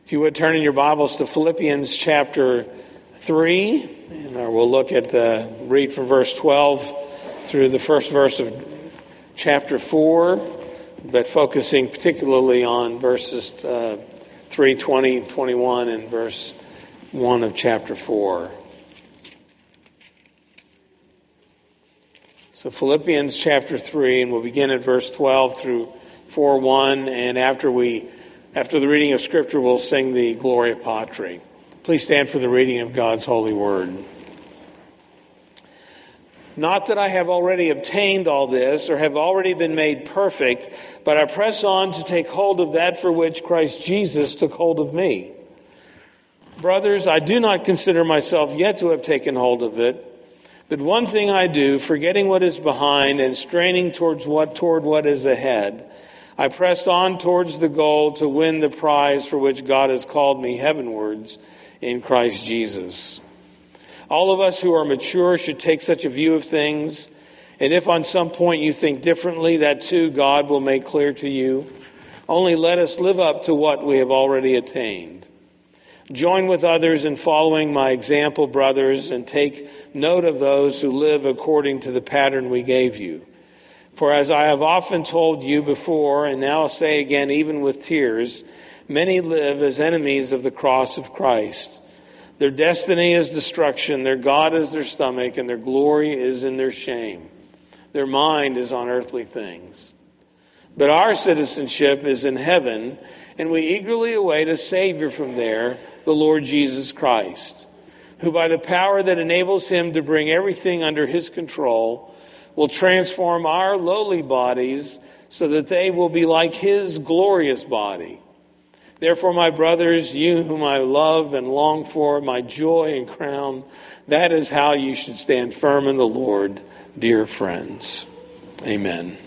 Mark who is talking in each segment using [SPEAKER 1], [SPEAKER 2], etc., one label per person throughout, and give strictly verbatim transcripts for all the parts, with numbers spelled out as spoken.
[SPEAKER 1] If you would turn in your Bibles to Philippians chapter three, and we'll look at the, read from verse twelve through the first verse of chapter four, but focusing particularly on verses uh, three, twenty, twenty-one, and verse one of chapter four. So Philippians chapter three, and we'll begin at verse twelve through four one, and after we After the reading of Scripture, we'll sing the Gloria Patri. Please stand for the reading of God's holy word. Not that I have already obtained all this or have already been made perfect, but I press on to take hold of that for which Christ Jesus took hold of me. Brothers, I do not consider myself yet to have taken hold of it, but one thing I do, forgetting what is behind and straining towards what toward what is ahead, I pressed on towards the goal to win the prize for which God has called me heavenwards in Christ Jesus. All of us who are mature should take such a view of things, and if on some point you think differently, that too God will make clear to you. Only let us live up to what we have already attained. Join with others in following my example, brothers, and take note of those who live according to the pattern we gave you. For as I have often told you before, and now say again even with tears, many live as enemies of the cross of Christ. Their destiny is destruction, their God is their stomach, and their glory is in their shame. Their mind is on earthly things. But our citizenship is in heaven, and we eagerly await a Savior from there, the Lord Jesus Christ, who by the power that enables him to bring everything under his control will transform our lowly bodies so that they will be like his glorious body. Therefore, my brothers, you whom I love and long for, my joy and crown, that is how you should stand firm in the Lord, dear friends. Amen.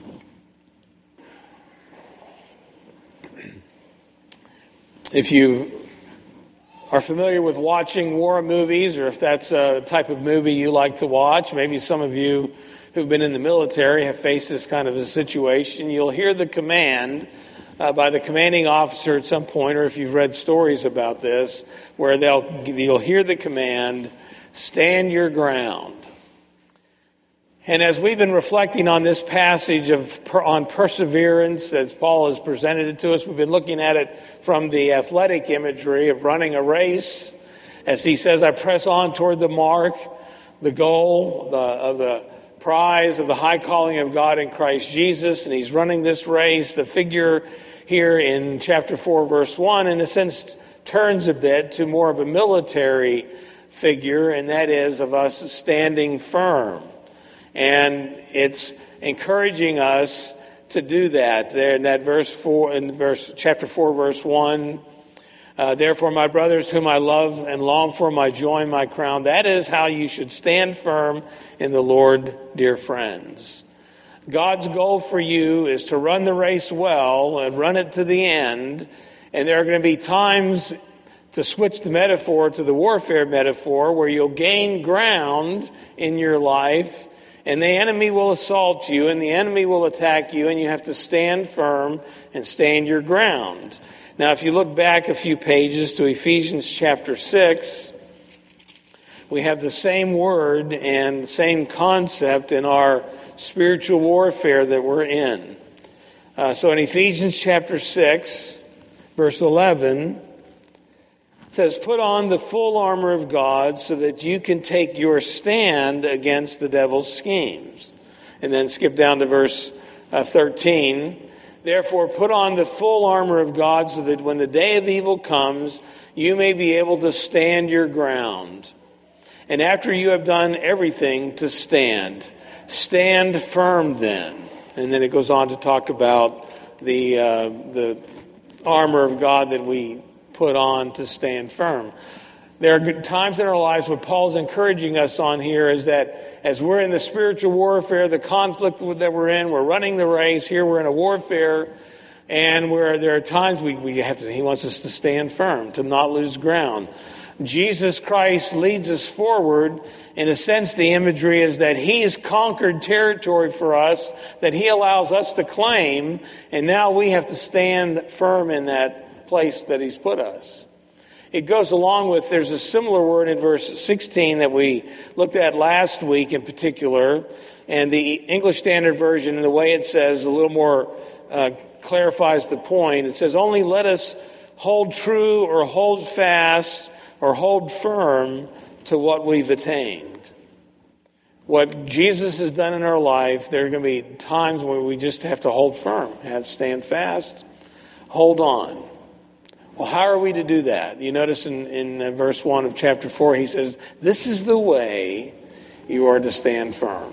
[SPEAKER 1] If you are familiar with watching war movies, or if that's a type of movie you like to watch, maybe some of you who've been in the military have faced this kind of a situation, you'll hear the command uh, by the commanding officer at some point, or if you've read stories about this, where they'll you'll hear the command, stand your ground. And as we've been reflecting on this passage of on perseverance, as Paul has presented it to us, we've been looking at it from the athletic imagery of running a race. As he says, I press on toward the mark, the goal the, of the prize of the high calling of God in Christ Jesus. And he's running this race. The figure here in chapter four, verse one, in a sense, turns a bit to more of a military figure, and that is of us standing firm. And it's encouraging us to do that. There in that verse four, in verse chapter four, verse one. Uh, Therefore, my brothers, whom I love and long for, my joy and my crown, that is how you should stand firm in the Lord, dear friends. God's goal for you is to run the race well and run it to the end. And there are going to be times, to switch the metaphor to the warfare metaphor, where you'll gain ground in your life, and the enemy will assault you, and the enemy will attack you, and you have to stand firm and stand your ground. Now, if you look back a few pages to Ephesians chapter six, we have the same word and same concept in our spiritual warfare that we're in. Uh, so in Ephesians chapter six, verse eleven, it says, put on the full armor of God so that you can take your stand against the devil's schemes. And then skip down to verse uh, thirteen. Therefore, put on the full armor of God so that when the day of evil comes, you may be able to stand your ground. And after you have done everything, to stand. Stand firm then. And then it goes on to talk about the uh, the armor of God that we put on to stand firm. There are times in our lives what Paul's encouraging us on here is that as we're in the spiritual warfare, the conflict that we're in, we're running the race. Here we're in a warfare, and where there are times we, we have to. He wants us to stand firm, to not lose ground. Jesus Christ leads us forward. In a sense, the imagery is that He's conquered territory for us that He allows us to claim, and now we have to stand firm in that place that he's put us. It goes along with, there's a similar word in verse sixteen that we looked at last week in particular, and the English Standard Version, in the way it says, a little more uh, clarifies the point. It says, only let us hold true or hold fast or hold firm to what we've attained. What Jesus has done in our life, there are going to be times when we just have to hold firm, have to stand fast, hold on. Well, how are we to do that? You notice in, in verse one of chapter four, he says, this is the way you are to stand firm.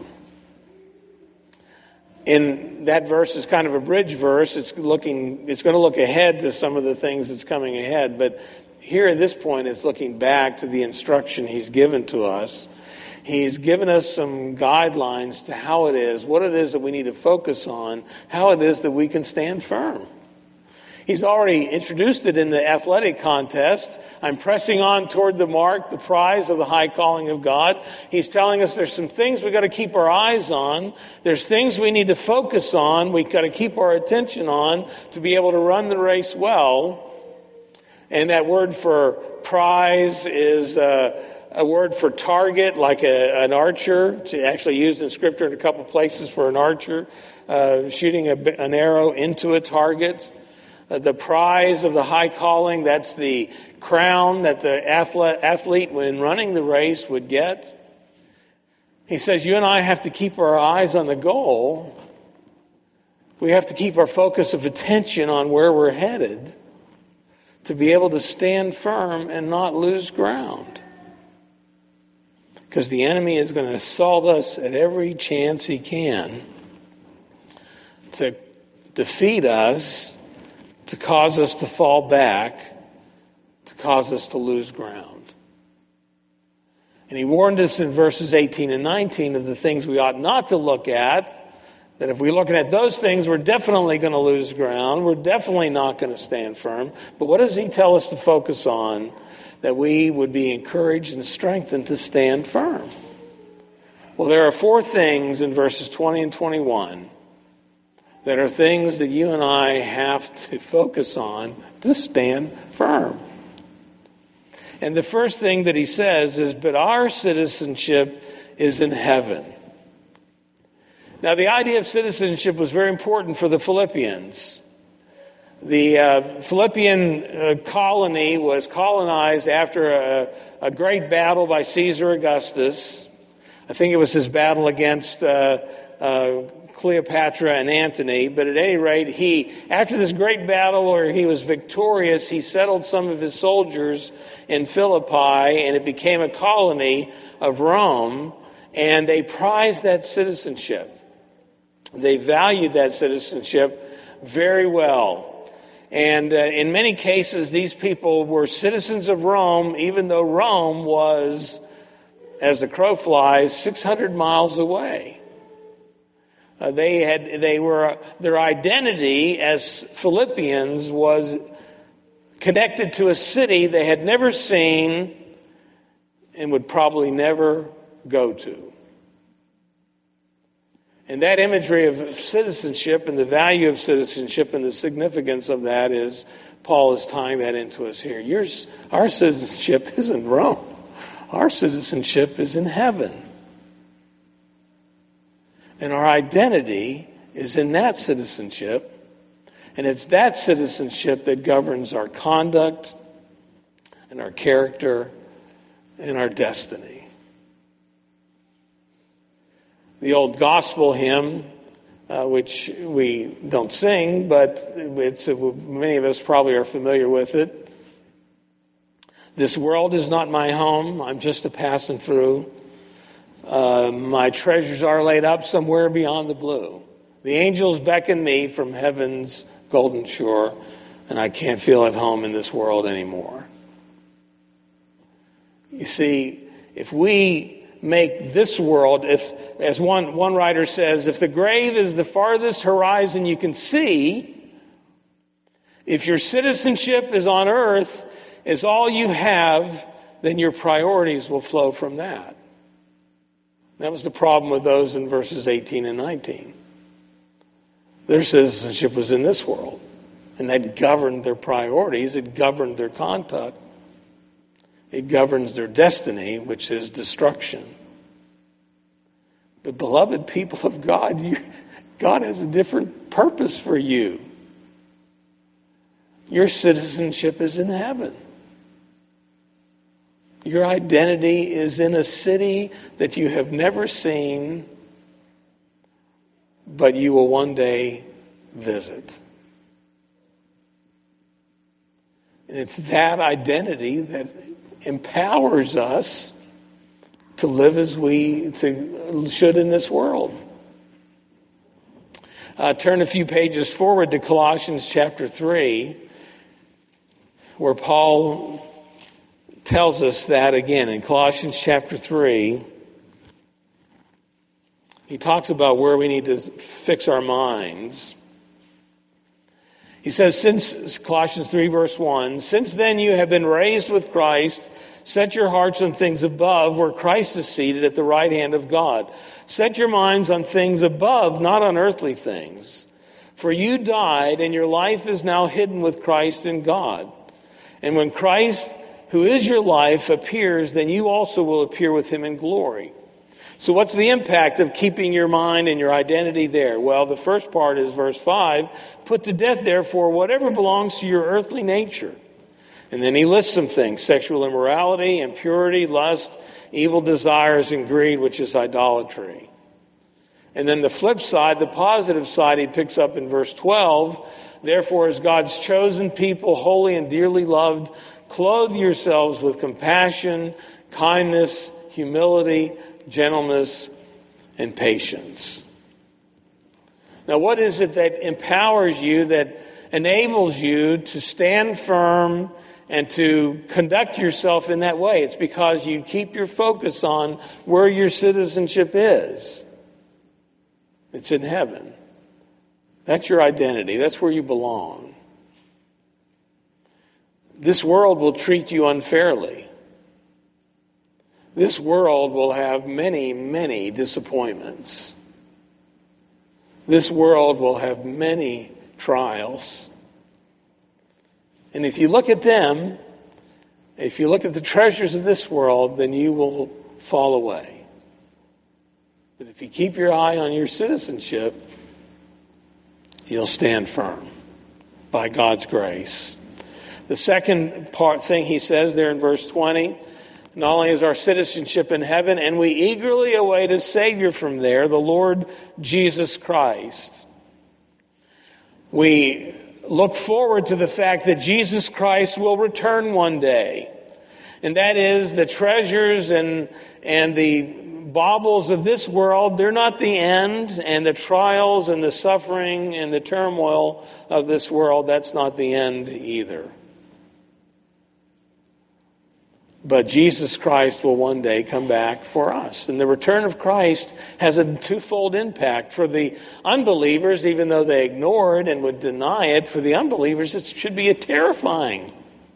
[SPEAKER 1] In that verse is kind of a bridge verse. It's looking, it's going to look ahead to some of the things that's coming ahead. But here at this point, it's looking back to the instruction he's given to us. He's given us some guidelines to how it is, what it is that we need to focus on, how it is that we can stand firm. He's already introduced it in the athletic contest. I'm pressing on toward the mark, the prize of the high calling of God. He's telling us there's some things we've got to keep our eyes on. There's things we need to focus on. We've got to keep our attention on to be able to run the race well. And that word for prize is uh, a word for target, like a, an archer. It's actually used in Scripture in a couple places for an archer, uh, shooting a, an arrow into a target. Uh, the prize of the high calling, that's the crown that the athlete, athlete, when running the race, would get. He says you and I have to keep our eyes on the goal. We have to keep our focus of attention on where we're headed to be able to stand firm and not lose ground. Because the enemy is going to assault us at every chance he can to defeat us, to cause us to fall back, to cause us to lose ground. And he warned us in verses eighteen and nineteen of the things we ought not to look at, that if we're looking at those things, we're definitely going to lose ground. We're definitely not going to stand firm. But what does he tell us to focus on that we would be encouraged and strengthened to stand firm? Well, there are four things in verses twenty and twenty-one that are things that you and I have to focus on to stand firm. And the first thing that he says is, but our citizenship is in heaven. Now, the idea of citizenship was very important for the Philippians. The uh, Philippian uh, colony was colonized after a, a great battle by Caesar Augustus. I think it was his battle against uh, uh, Cleopatra and Antony, but at any rate, he, after this great battle where he was victorious, he settled some of his soldiers in Philippi, and it became a colony of Rome, and they prized that citizenship. They valued that citizenship very well. And uh, in many cases, these people were citizens of Rome, even though Rome was, as the crow flies, six hundred miles away. Uh, they had, they were, their identity as Philippians was connected to a city they had never seen and would probably never go to. And that imagery of citizenship and the value of citizenship and the significance of that is, Paul is tying that into us here. Yours, our citizenship isn't Rome. Our citizenship is in heaven. And our identity is in that citizenship. And it's that citizenship that governs our conduct and our character and our destiny. The old gospel hymn, uh, which we don't sing, but it's, uh, many of us probably are familiar with it. This world is not my home. I'm just a passing through. Uh, my treasures are laid up somewhere beyond the blue. The angels beckon me from heaven's golden shore, and I can't feel at home in this world anymore. You see, if we make this world, if, as one, one writer says, if the grave is the farthest horizon you can see, if your citizenship is on earth, is all you have, then your priorities will flow from that. That was the problem with those in verses eighteen and nineteen. Their citizenship was in this world. And that governed their priorities. It governed their conduct. It governs their destiny, which is destruction. But beloved people of God, you, God has a different purpose for you. Your citizenship is in heaven. Your identity is in a city that you have never seen, but you will one day visit. And it's that identity that empowers us to live as we to, should in this world. Uh, turn a few pages forward to Colossians chapter three, where Paul tells us that again. In Colossians chapter three, he talks about where we need to fix our minds. He says, since Colossians three verse one, since then you have been raised with Christ, set your hearts on things above, where Christ is seated at the right hand of God. Set your minds on things above, not on earthly things. For you died, and your life is now hidden with Christ in God. And when Christ, who is your life, appears, then you also will appear with him in glory. So what's the impact of keeping your mind and your identity there? Well, the first part is verse five. Put to death, therefore, whatever belongs to your earthly nature. And then he lists some things: sexual immorality, impurity, lust, evil desires, and greed, which is idolatry. And then the flip side, the positive side, he picks up in verse twelve. Therefore, as God's chosen people, holy and dearly loved, clothe yourselves with compassion, kindness, humility, gentleness, and patience. Now, what is it that empowers you, that enables you to stand firm and to conduct yourself in that way? It's because you keep your focus on where your citizenship is. It's in heaven. That's your identity. That's where you belong. This world will treat you unfairly. This world will have many, many disappointments. This world will have many trials. And if you look at them, if you look at the treasures of this world, then you will fall away. But if you keep your eye on your citizenship, you'll stand firm by God's grace. The second part thing he says there in verse twenty, not only is our citizenship in heaven, and we eagerly await a Savior from there, the Lord Jesus Christ. We look forward to the fact that Jesus Christ will return one day. And that is the treasures and, and the baubles of this world, they're not the end. And the trials and the suffering and the turmoil of this world, that's not the end either. But Jesus Christ will one day come back for us. And the return of Christ has a twofold impact. For the unbelievers, even though they ignore it and would deny it, for the unbelievers it should be a terrifying.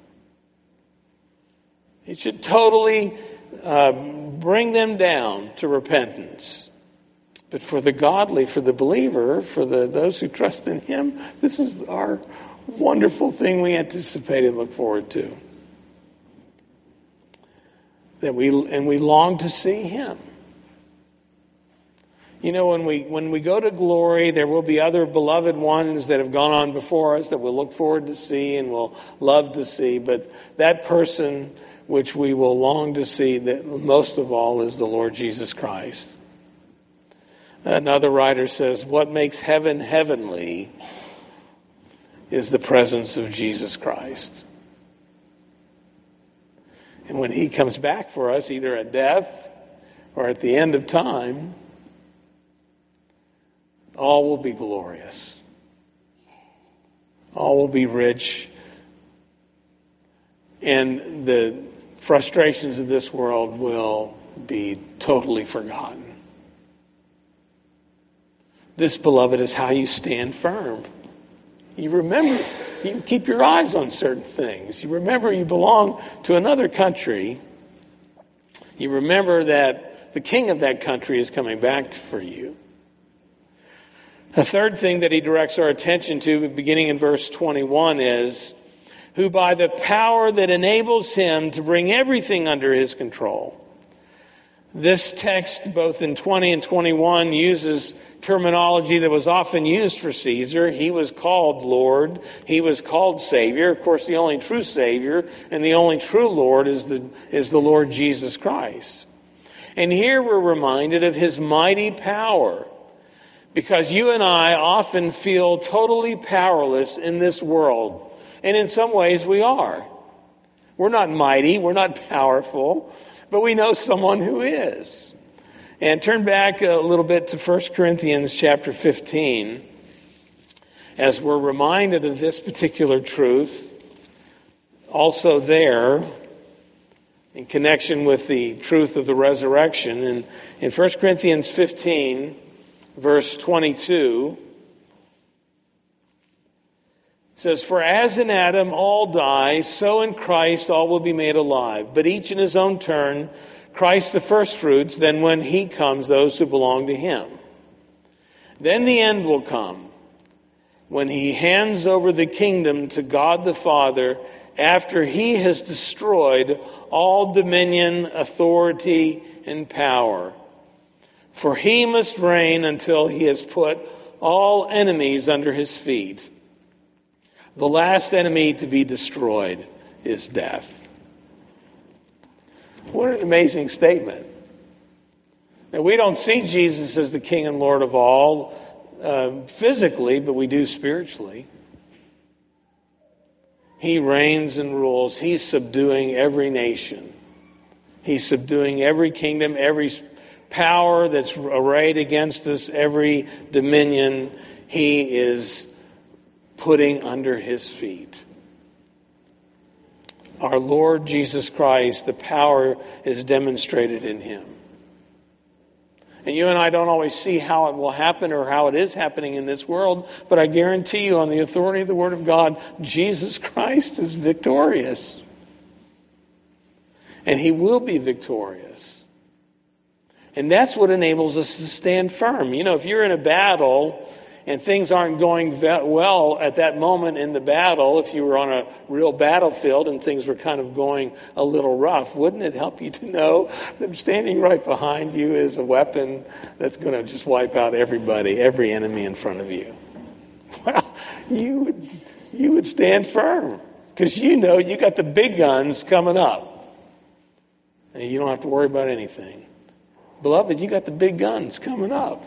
[SPEAKER 1] It should totally uh, bring them down to repentance. But for the godly, for the believer, for the those who trust in him, this is our wonderful thing we anticipate and look forward to. That we and we long to see him. You know, when we when we go to glory, there will be other beloved ones that have gone on before us that we'll look forward to see and will love to see. But that person which we will long to see, that most of all, is the Lord Jesus Christ. Another writer says, what makes heaven heavenly is the presence of Jesus Christ. And when he comes back for us, either at death or at the end of time, all will be glorious. All will be rich. And the frustrations of this world will be totally forgotten. This, beloved, is how you stand firm. You remember, you keep your eyes on certain things. You remember you belong to another country. You remember that the king of that country is coming back for you. A third thing that he directs our attention to, beginning in verse twenty-one, is who by the power that enables him to bring everything under his control. This text, both in twenty and twenty-one, uses terminology that was often used for Caesar. He was called Lord. He was called Savior. Of course, the only true Savior and the only true Lord is the, is the Lord Jesus Christ. And here we're reminded of his mighty power, because you and I often feel totally powerless in this world. And in some ways we are. We're not mighty, we're not powerful, but we know someone who is. And turn back a little bit to First Corinthians chapter fifteen, as we're reminded of this particular truth. Also there, in connection with the truth of the resurrection, and in First Corinthians fifteen, verse twenty-two, it says, "For as in Adam all die, so in Christ all will be made alive, but each in his own turn, Christ the firstfruits, then when he comes, those who belong to him. Then the end will come, when he hands over the kingdom to God the Father, after he has destroyed all dominion, authority, and power. For he must reign until he has put all enemies under his feet. The last enemy to be destroyed is death." What an amazing statement. Now, we don't see Jesus as the King and Lord of all uh, physically, but we do spiritually. He reigns and rules. He's subduing every nation. He's subduing every kingdom, every power that's arrayed against us, every dominion. He is putting under his feet. Our Lord Jesus Christ, the power is demonstrated in him. And you and I don't always see how it will happen or how it is happening in this world, but I guarantee you, on the authority of the Word of God, Jesus Christ is victorious. And he will be victorious. And that's what enables us to stand firm. You know, if you're in a battle and things aren't going well at that moment in the battle, if you were on a real battlefield and things were kind of going a little rough, wouldn't it help you to know that standing right behind you is a weapon that's going to just wipe out everybody, every enemy in front of you? Well, you would, you would stand firm, because you know you got the big guns coming up. And you don't have to worry about anything. Beloved, you got the big guns coming up.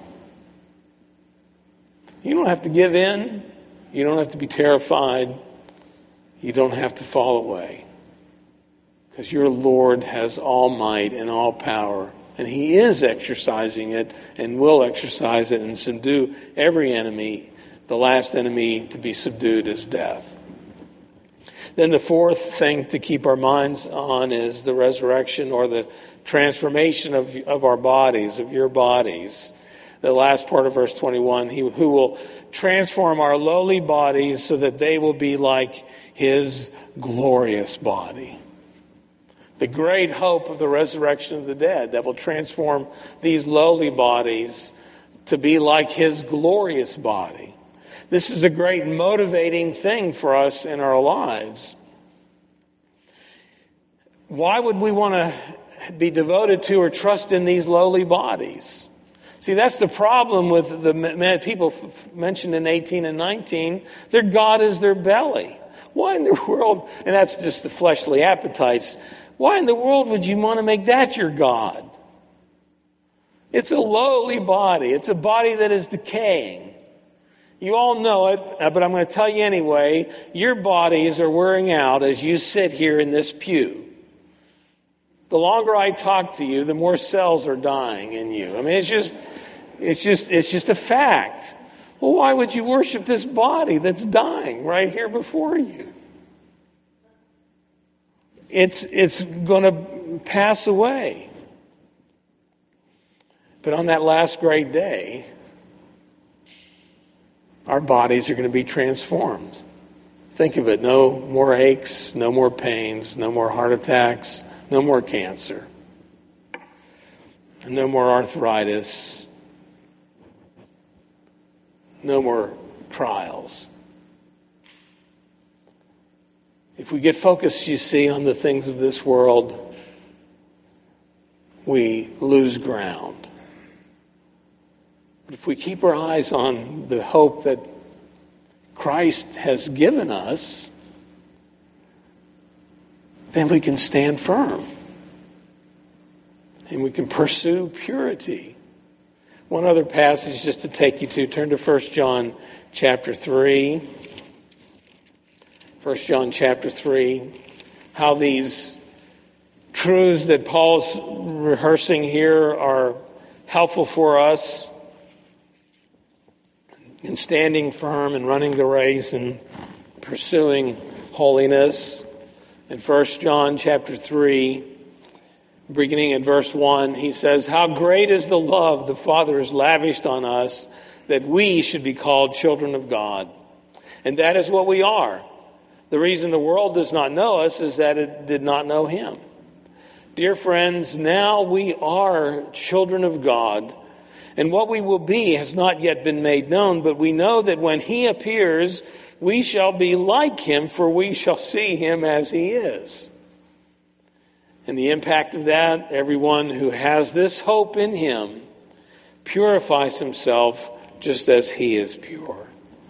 [SPEAKER 1] You don't have to give in. You don't have to be terrified. You don't have to fall away. Because your Lord has all might and all power. And he is exercising it and will exercise it and subdue every enemy. The last enemy to be subdued is death. Then the fourth thing to keep our minds on is the resurrection, or the transformation of, of our bodies, of your bodies. The last part of verse twenty-one, he who will transform our lowly bodies so that they will be like his glorious body. The great hope of the resurrection of the dead, that will transform these lowly bodies to be like his glorious body. This is a great motivating thing for us in our lives. Why would we want to be devoted to or trust in these lowly bodies? See, that's the problem with the people mentioned in eighteen and nineteen. Their God is their belly. Why in the world, and that's just the fleshly appetites, why in the world would you want to make that your God? It's a lowly body. It's a body that is decaying. You all know it, but I'm going to tell you anyway. Your bodies are wearing out as you sit here in this pew. The longer I talk to you, the more cells are dying in you. I mean, it's just, it's just, it's just a fact. Well, why would you worship this body that's dying right here before you? It's, it's going to pass away. But on that last great day, our bodies are going to be transformed. Think of it. No more aches, no more pains, no more heart attacks, no more cancer, no more arthritis, no more trials. If we get focused, you see, on the things of this world, we lose ground. But if we keep our eyes on the hope that Christ has given us, then we can stand firm. And we can pursue purity. One other passage just to take you to, turn to First John chapter three. First John chapter three. How these truths that Paul's rehearsing here are helpful for us in standing firm and running the race and pursuing holiness. In First John chapter three, beginning at verse one, he says, "How great is the love the Father has lavished on us, that we should be called children of God. And that is what we are. The reason the world does not know us is that it did not know him. Dear friends, now we are children of God, and what we will be has not yet been made known, but we know that when he appears, we shall be like him, for we shall see him as he is." And the impact of that, everyone who has this hope in him purifies himself just as he is pure.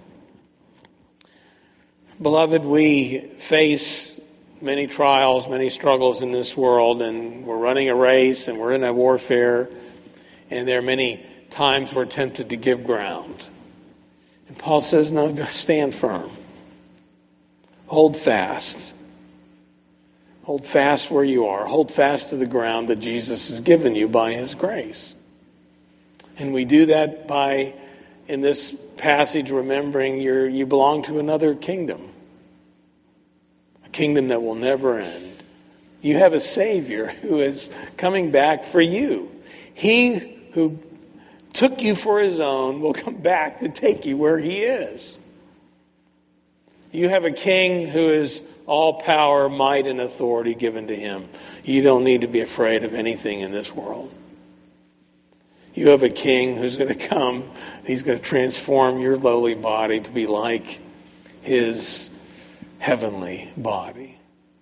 [SPEAKER 1] Beloved, we face many trials, many struggles in this world, and we're running a race and we're in a warfare, and there are many times we're tempted to give ground. And Paul says, no, stand firm. Hold fast. Hold fast where you are. Hold fast to the ground that Jesus has given you by his grace. And we do that by, in this passage, remembering you're, you belong to another kingdom. A kingdom that will never end. You have a Savior who is coming back for you. He who took you for his own will come back to take you where he is. You have a king who is all power, might, and authority given to him. You don't need to be afraid of anything in this world. You have a king who's going to come. He's going to transform your lowly body to be like his heavenly body.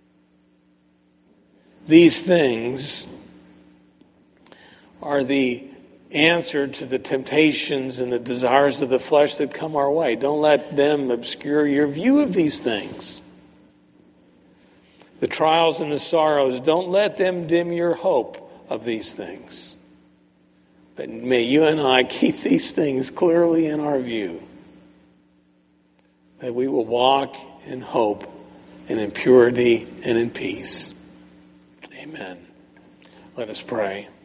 [SPEAKER 1] These things are the answer to the temptations and the desires of the flesh that come our way. Don't let them obscure your view of these things. The trials and the sorrows, don't let them dim your hope of these things. But may you and I keep these things clearly in our view, that we will walk in hope and in purity and in peace. Amen. Let us pray.